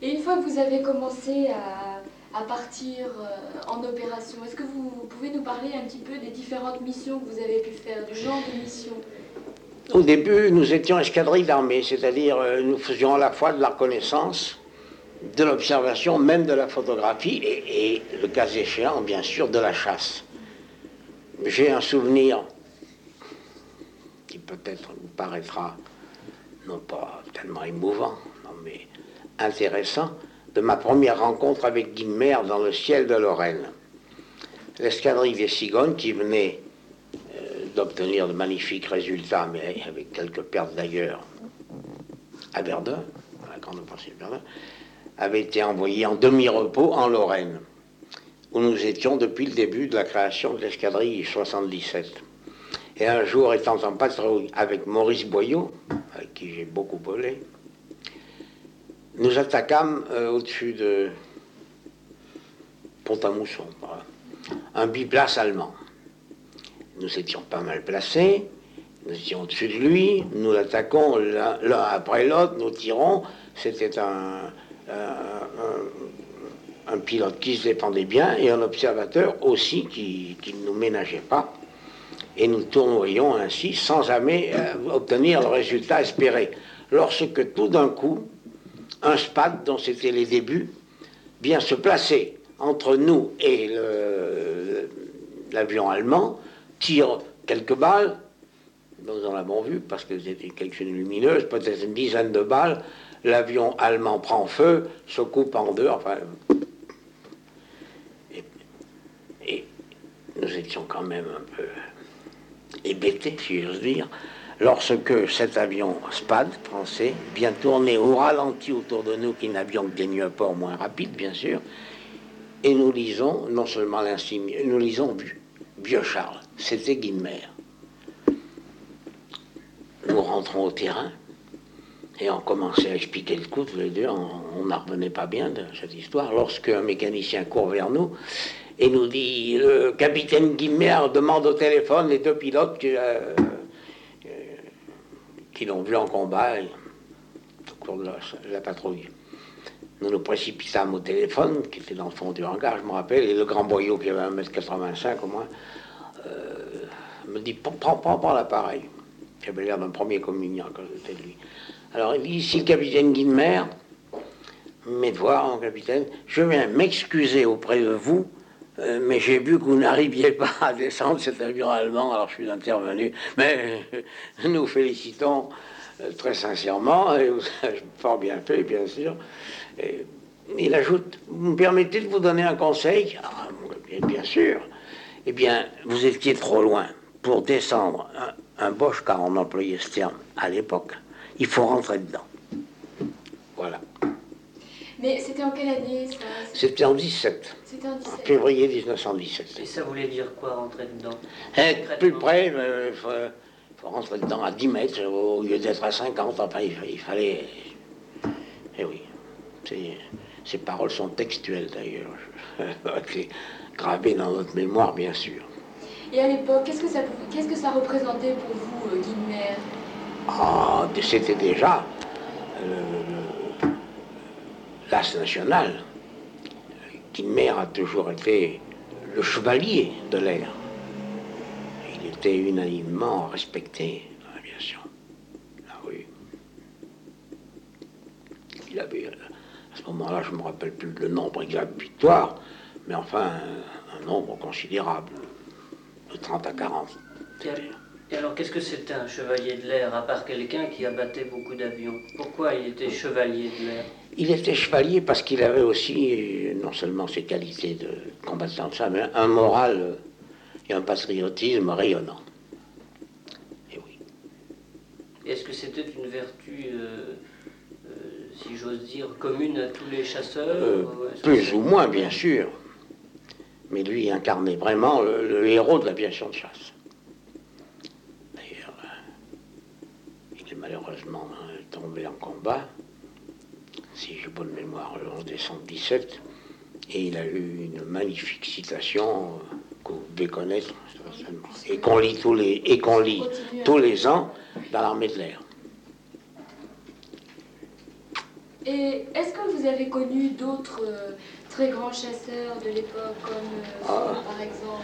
Et une fois que vous avez commencé à partir en opération, est-ce que vous pouvez nous parler un petit peu des différentes missions que vous avez pu faire, du genre de missions? Au début, nous étions escadrille d'armée, c'est-à-dire nous faisions à la fois de la reconnaissance, de l'observation, même de la photographie et, le cas échéant, bien sûr, de la chasse. J'ai un souvenir qui peut-être vous paraîtra non pas tellement émouvant, non, mais intéressant, de ma première rencontre avec Guimer dans le ciel de Lorraine. L'escadrille des cigognes qui venait d'obtenir de magnifiques résultats, mais avec quelques pertes d'ailleurs, à Verdun, à la grande offensive de Verdun, avait été envoyée en demi-repos en Lorraine, où nous étions depuis le début de la création de l'escadrille 77. Et un jour, étant en patrouille avec Maurice Boyau, avec qui j'ai beaucoup volé, nous attaquâmes au-dessus de Pont-à-Mousson, un biplace allemand. Nous étions pas mal placés, nous étions au-dessus de lui, nous l'attaquons l'un après l'autre, nous tirons. C'était un pilote qui se défendait bien et un observateur aussi qui ne nous ménageait pas. Et nous tournoyons ainsi sans jamais obtenir le résultat espéré. Lorsque tout d'un coup, un SPAD, dont c'était les débuts, vient se placer entre nous et l'avion allemand, tire quelques balles, nous en avons vu, parce que c'était quelques-unes lumineuses, peut-être une dizaine de balles, l'avion allemand prend feu, se coupe en deux, enfin... Et nous étions quand même un peu hébétés, si j'ose dire, lorsque cet avion SPAD français vient tourner au ralenti autour de nous, qui n'avions que des nuaports moins rapides, bien sûr, et nous lisons, non seulement l'insigne, nous lisons Vieux Charles, c'était Guimer. Nous rentrons au terrain et on commençait à expliquer le coup tous les deux. On n'en revenait pas bien de cette histoire. Lorsque un mécanicien court vers nous et nous dit le capitaine Guimer demande au téléphone les deux pilotes qui l'ont vu en combat au cours de la patrouille. Nous nous précipitâmes au téléphone, qui était dans le fond du hangar, je me rappelle, et le grand Boyau, qui avait 1m85 au moins, me dit prends l'appareil. J'avais l'air d'un premier communiant quand j'étais de lui. Alors il dit ici le capitaine Guimer, mes devoirs, mon capitaine, je viens m'excuser auprès de vous, mais j'ai vu que vous n'arriviez pas à descendre cet avion allemand, alors je suis intervenu. Mais nous félicitons très sincèrement, et vous avez fort bien fait, bien sûr. Et il ajoute, vous me permettez de vous donner un conseil? Ah, bien sûr. Eh bien, vous étiez trop loin pour descendre un Bosch, car on employait ce terme à l'époque. Il faut rentrer dedans. Voilà. Mais c'était en quelle année, ça? C'était en 17. C'était en 17. En février 1917. Et ça voulait dire quoi, rentrer dedans? Être plus près, il faut rentrer dedans à 10 mètres au lieu d'être à 50. Enfin, il fallait... Eh oui. Ces paroles sont textuelles, d'ailleurs. Gravées dans notre mémoire, bien sûr. Et à l'époque, qu'est-ce que ça représentait pour vous, Guimer? Ah, c'était déjà l'as national. Guimer a toujours été le chevalier de l'air. Il était unanimement respecté dans l'aviation. Ah oui. Il avait, à ce moment-là, je ne me rappelle plus le nombre exact de victoires, mais enfin, un nombre considérable, de 30 à 40. Et alors, qu'est-ce que c'était un chevalier de l'air, à part quelqu'un qui abattait beaucoup d'avions? Pourquoi il était chevalier de l'air? Il était chevalier parce qu'il avait aussi, non seulement ses qualités de combattant, mais un moral et un patriotisme rayonnant. Et oui. Est-ce que c'était une vertu, si j'ose dire, commune à tous les chasseurs? Plus ou moins, bien sûr. Mais lui incarnait vraiment le héros de l'aviation de chasse. D'ailleurs, il est malheureusement tombé en combat, si j'ai bonne mémoire, le 11 décembre 17, et il a eu une magnifique citation que vous devez connaître, et qu'on lit tous les ans dans l'armée de l'air. Et est-ce que vous avez connu d'autres très grands chasseurs de l'époque, comme par exemple